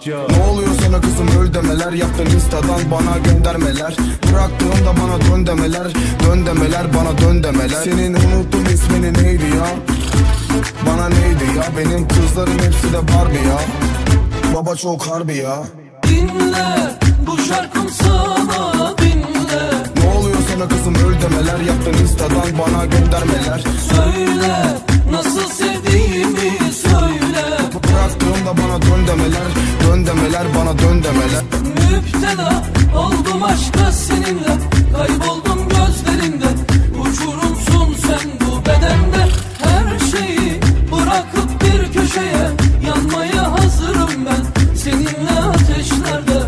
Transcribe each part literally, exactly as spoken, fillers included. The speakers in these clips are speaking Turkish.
ya. Ne oluyor sana kızım, öl demeler, yaptın instadan bana göndermeler. Bıraktığında bana dön demeler, dön demeler, bana dön demeler. Senin unuttum ismini neydi ya? Bana neydi ya? Benim kızların hepsi de Barbie ya. Baba çok harbi ya. Dinle bu şarkım sana, dinle. Ne oluyor sana kızım, öl demeler, yaptın instadan bana göndermeler. Söyle nasıl sevdiğimi söyle. Bıraktığımda bana dön demeler, dön demeler, bana dön demeler. Müptela oldum aşka seninle, kayboldum gözlerinde. Uçurumsun sen bu bedende. Her şeyi bırakıp bir köşeye, yanmaya hazırım ben seninle ateşlerde.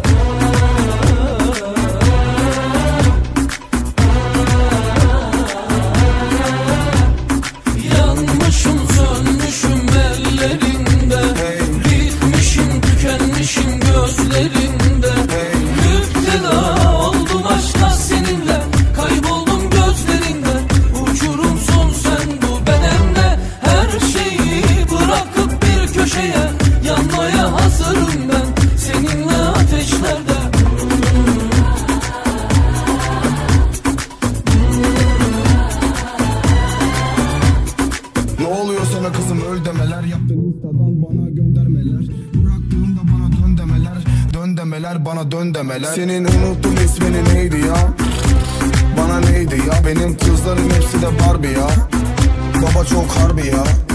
Yanmışım sönmüşüm ellerinde, bitmişim tükenmişim gözlerinde. Müptela oldum aşka seninle, kayboldum gözlerinde. Uçurumsun sen bu bedende. Her şeyi bırakıp bir köşeye, yanmaya hazırım ben seninle ateşlerde. Ne oluyor sana kızım, öl demeler, yaptın instadan bana göndermeler. Bıraktığımda bana dön demeler, dön demeler, bana dön demeler. Senin unuttum ismini neydi ya? Bana neydi ya? Benim kızların hepsi de Barbie ya. Baba çok harbi ya.